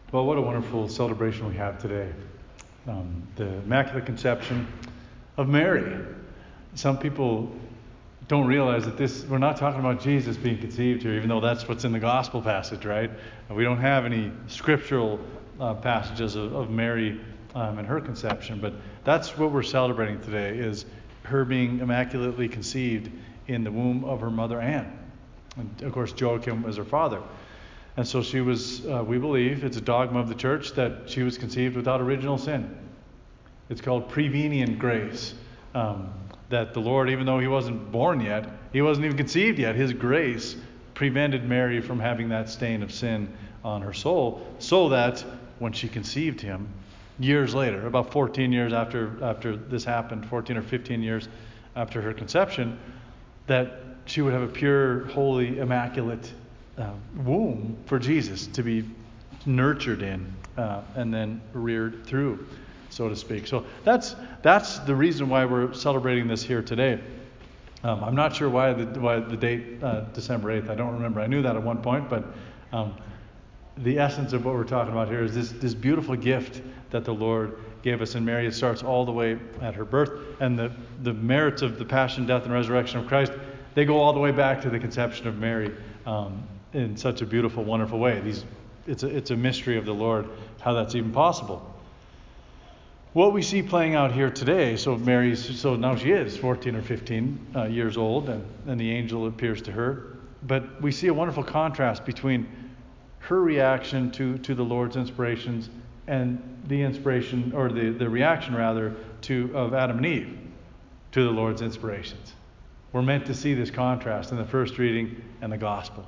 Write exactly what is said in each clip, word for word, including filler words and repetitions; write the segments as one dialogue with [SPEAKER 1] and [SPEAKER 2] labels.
[SPEAKER 1] Well, what a wonderful celebration we have today. Um, the Immaculate Conception of Mary. Some people don't realize that this, we're not talking about Jesus being conceived here, even though that's what's in the gospel passage, right? We don't have any scriptural uh, passages of, of Mary um, and her conception, but that's what we're celebrating today, is her being immaculately conceived in the womb of her mother Anne. And of course, Joachim was her father. And so she was, uh, we believe, it's a dogma of the church, that she was conceived without original sin. It's called prevenient grace. Um, that the Lord, even though he wasn't born yet, he wasn't even conceived yet, his grace prevented Mary from having that stain of sin on her soul, so that when she conceived him, years later, about fourteen years after, after this happened, fourteen or fifteen years after her conception, that she would have a pure, holy, immaculate Uh, womb for Jesus to be nurtured in uh, and then reared through, so to speak. So that's that's the reason why we're celebrating this here today. Um, I'm not sure why the why the date uh, December eighth. I don't remember. I knew that at one point, but um, the essence of what we're talking about here is this this beautiful gift that the Lord gave us in Mary. It starts all the way at her birth, and the the merits of the passion, death, and resurrection of Christ, they go all the way back to the conception of Mary. Um, in such a beautiful, wonderful way. These, it's a, it's a mystery of the Lord, how that's even possible. What we see playing out here today, so Mary's, so now she is fourteen or fifteen uh, years old, and, and the angel appears to her. But we see a wonderful contrast between her reaction to, to the Lord's inspirations and the inspiration, or the, the reaction rather, to of Adam and Eve to the Lord's inspirations. We're meant to see this contrast in the first reading and the gospel.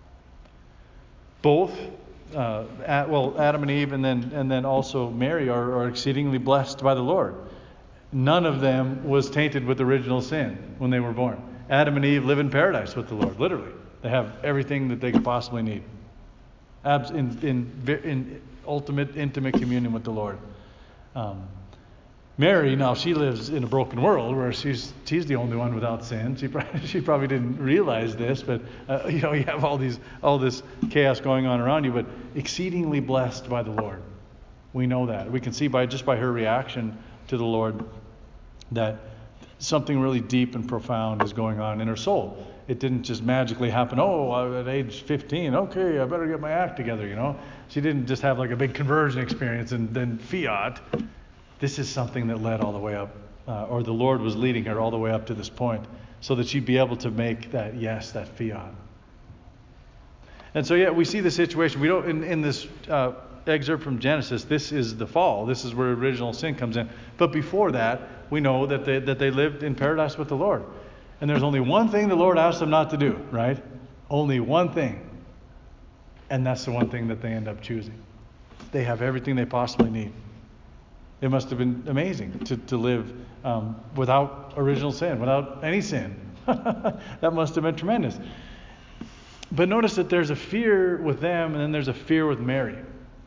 [SPEAKER 1] Both, uh, at, well, Adam and Eve, and then and then also Mary are, are exceedingly blessed by the Lord. None of them was tainted with original sin when they were born. Adam and Eve live in paradise with the Lord, literally. They have everything that they could possibly need. Abs- in, in, in ultimate, intimate communion with the Lord. Um, Mary, now she lives in a broken world where she's she's the only one without sin. She probably, she probably didn't realize this, but uh, you know, you have all these all this chaos going on around you, but exceedingly blessed by the Lord. We know that. We can see by just by her reaction to the Lord that something really deep and profound is going on in her soul. It didn't just magically happen. Oh, at age fifteen, okay, I better get my act together. You know, she didn't just have like a big conversion experience and then fiat. This is something that led all the way up, uh, or the Lord was leading her all the way up to this point, so that she'd be able to make that yes, that fiat. And so, yeah, we see the situation. We don't in, in this uh, excerpt from Genesis. This is the fall. This is where original sin comes in. But before that, we know that they that they lived in paradise with the Lord. And there's only one thing the Lord asked them not to do, right? Only one thing, and that's the one thing that they end up choosing. They have everything they possibly need. It must have been amazing to, to live um, without original sin, without any sin. That must have been tremendous. But notice that there's a fear with them, and then there's a fear with Mary.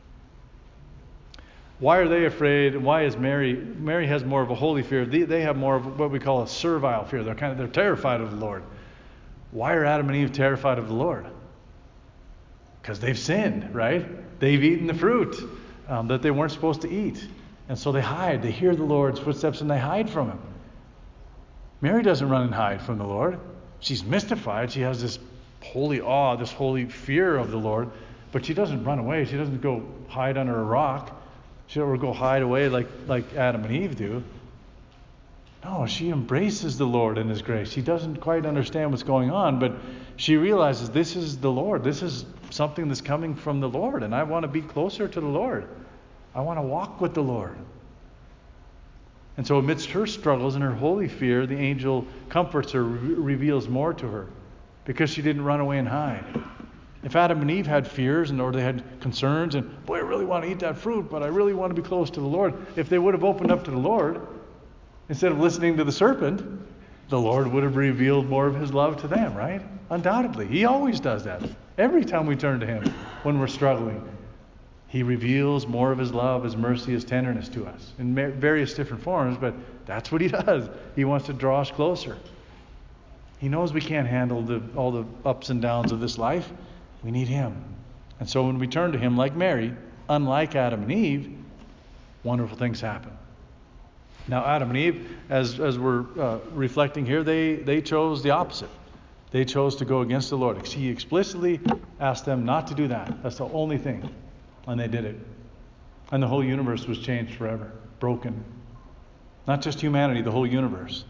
[SPEAKER 1] Why are they afraid? Why is Mary? Mary has more of a holy fear. They, they have more of what we call a servile fear. They're kind of they're terrified of the Lord. Why are Adam and Eve terrified of the Lord? Because they've sinned, right? They've eaten the fruit um, that they weren't supposed to eat. And so they hide. They hear the Lord's footsteps and they hide from him. Mary doesn't run and hide from the Lord. She's mystified. She has this holy awe, this holy fear of the Lord. But she doesn't run away. She doesn't go hide under a rock. She doesn't go hide away like, like Adam and Eve do. No, she embraces the Lord and his grace. She doesn't quite understand what's going on, but she realizes this is the Lord. This is something that's coming from the Lord, and I want to be closer to the Lord. I want to walk with the Lord. And so amidst her struggles and her holy fear, the angel comforts her, re- reveals more to her, because she didn't run away and hide. If Adam and Eve had fears and or they had concerns and, boy, I really want to eat that fruit, but I really want to be close to the Lord. If they would have opened up to the Lord, instead of listening to the serpent, the Lord would have revealed more of his love to them, right? Undoubtedly. He always does that. Every time we turn to him when we're struggling, he reveals more of his love, his mercy, his tenderness to us in various different forms, but that's what he does. He wants to draw us closer. He knows we can't handle the, all the ups and downs of this life. We need him. And so when we turn to him like Mary, unlike Adam and Eve, wonderful things happen. Now, Adam and Eve, as as we're uh, reflecting here, they they chose the opposite. They chose to go against the Lord. He explicitly asked them not to do that. That's the only thing. And they did it. And the whole universe was changed forever, broken. Not just humanity, the whole universe.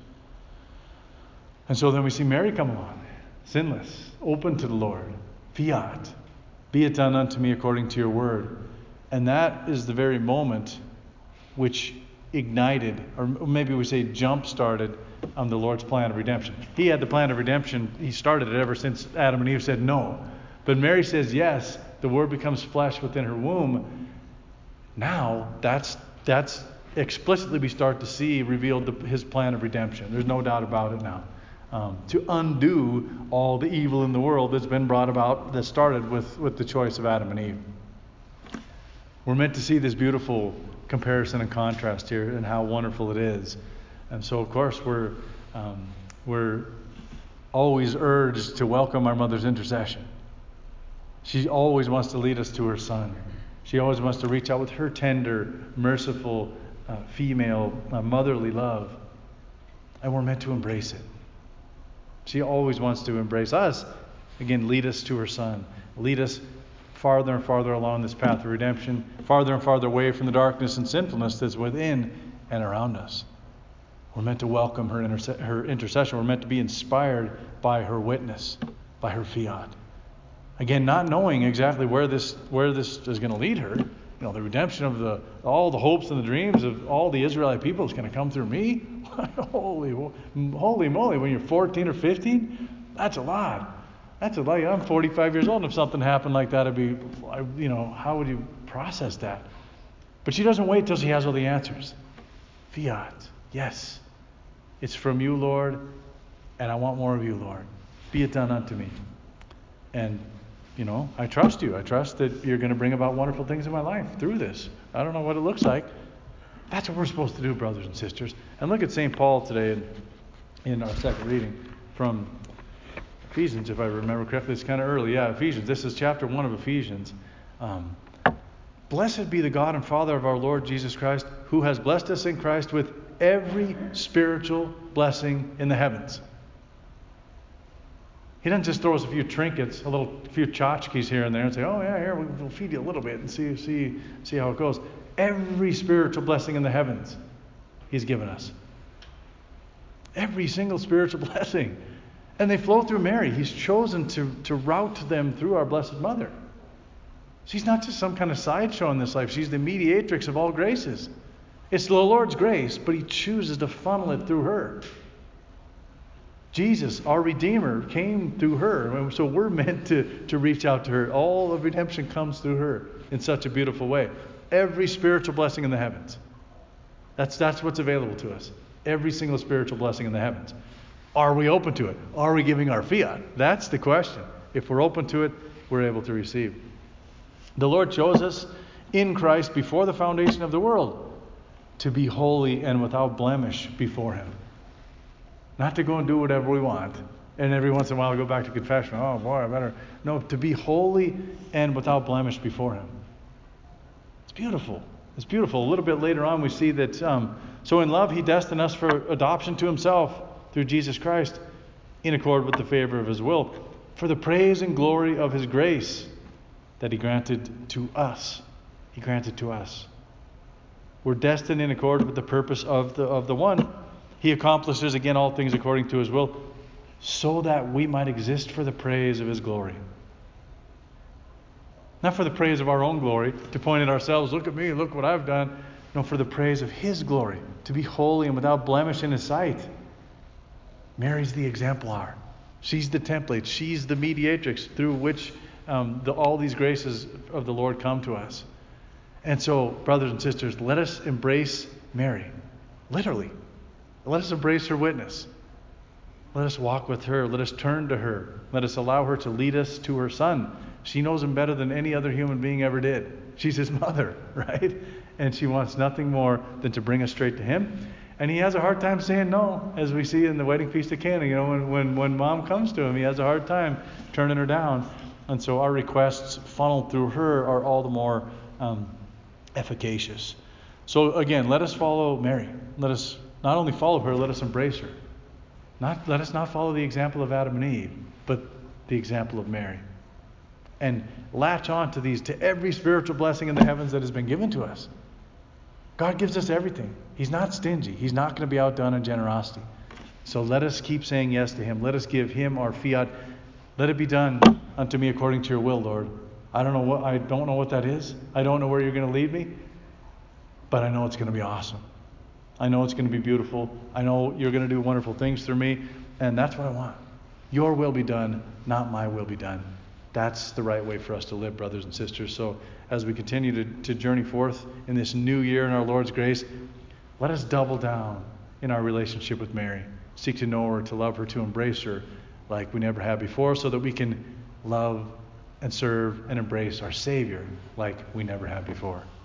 [SPEAKER 1] And so then we see Mary come along, sinless, open to the Lord. Fiat, be it done unto me according to your word. And that is the very moment which ignited, or maybe we say jump-started, um, the Lord's plan of redemption. He had the plan of redemption. He started it ever since Adam and Eve said no. But Mary says yes. The Word becomes flesh within her womb. Now, that's that's explicitly we start to see revealed the, His plan of redemption. There's no doubt about it now. Um, to undo all the evil in the world that's been brought about, that started with, with the choice of Adam and Eve. We're meant to see this beautiful comparison and contrast here and how wonderful it is. And so, of course, we're um, we're always urged to welcome our mother's intercession. She always wants to lead us to her Son. She always wants to reach out with her tender, merciful, uh, female, uh, motherly love. And we're meant to embrace it. She always wants to embrace us. Again, lead us to her Son. Lead us farther and farther along this path of redemption, farther and farther away from the darkness and sinfulness that's within and around us. We're meant to welcome her, interse- her intercession. We're meant to be inspired by her witness, by her fiat. Again, not knowing exactly where this where this is going to lead her. You know, the redemption of the all the hopes and the dreams of all the Israelite people is going to come through me. holy, holy moly! When you're fourteen or fifteen, that's a lot. That's a lot. I'm forty-five years old. And if something happened like that, it'd be, you know, how would you process that? But she doesn't wait till she has all the answers. Fiat, yes, it's from you, Lord, and I want more of you, Lord. Be it done unto me. And, you know, I trust you. I trust that you're going to bring about wonderful things in my life through this. I don't know what it looks like. That's what we're supposed to do, brothers and sisters. And look at Saint Paul today in, in our second reading from Ephesians, if I remember correctly. It's kind of early. Yeah, Ephesians. This is chapter one of Ephesians. Um, Blessed be the God and Father of our Lord Jesus Christ, who has blessed us in Christ with every spiritual blessing in the heavens. He doesn't just throw us a few trinkets, a little a few tchotchkes here and there and say, oh yeah, here, we'll feed you a little bit and see, see, see how it goes. Every spiritual blessing in the heavens He's given us. Every single spiritual blessing. And they flow through Mary. He's chosen to, to route them through our Blessed Mother. She's not just some kind of sideshow in this life. She's the mediatrix of all graces. It's the Lord's grace, but He chooses to funnel it through her. Jesus, our Redeemer, came through her. And so we're meant to, to reach out to her. All of redemption comes through her in such a beautiful way. Every spiritual blessing in the heavens. That's, that's what's available to us. Every single spiritual blessing in the heavens. Are we open to it? Are we giving our fiat? That's the question. If we're open to it, we're able to receive. The Lord chose us in Christ before the foundation of the world to be holy and without blemish before Him. Not to go and do whatever we want. And every once in a while go back to confession. Oh boy, I better. No, to be holy and without blemish before Him. It's beautiful. It's beautiful. A little bit later on we see that, um, so in love He destined us for adoption to Himself through Jesus Christ in accord with the favor of His will, for the praise and glory of His grace that He granted to us. He granted to us. We're destined in accord with the purpose of the of the one. He accomplishes again all things according to His will, so that we might exist for the praise of His glory. Not for the praise of our own glory, to point at ourselves, look at me, look what I've done. No, for the praise of His glory, to be holy and without blemish in His sight. Mary's the exemplar. She's the template. She's the mediatrix through which um, the, all these graces of the Lord come to us. And so, brothers and sisters, let us embrace Mary. Literally. Let us embrace her witness. Let us walk with her. Let us turn to her. Let us allow her to lead us to her Son. She knows Him better than any other human being ever did. She's His mother, right? And she wants nothing more than to bring us straight to Him. And He has a hard time saying no, as we see in the wedding feast of Cana. You know, when, when, when mom comes to Him, He has a hard time turning her down. And so our requests funneled through her are all the more um, efficacious. So again, let us follow Mary. Let us not only follow her, let us embrace her. Not, let us not follow the example of Adam and Eve, but the example of Mary. And latch on to these, to every spiritual blessing in the heavens that has been given to us. God gives us everything. He's not stingy. He's not going to be outdone in generosity. So let us keep saying yes to Him. Let us give Him our fiat. Let it be done unto me according to your will, Lord. I don't know what I don't know what that is. I don't know where you're going to lead me, but I know it's going to be awesome. I know it's going to be beautiful. I know you're going to do wonderful things through me, and that's what I want. Your will be done, not my will be done. That's the right way for us to live, brothers and sisters. So as we continue to, to journey forth in this new year in our Lord's grace, let us double down in our relationship with Mary. Seek to know her, to love her, to embrace her like we never have before, so that we can love and serve and embrace our Savior like we never have before.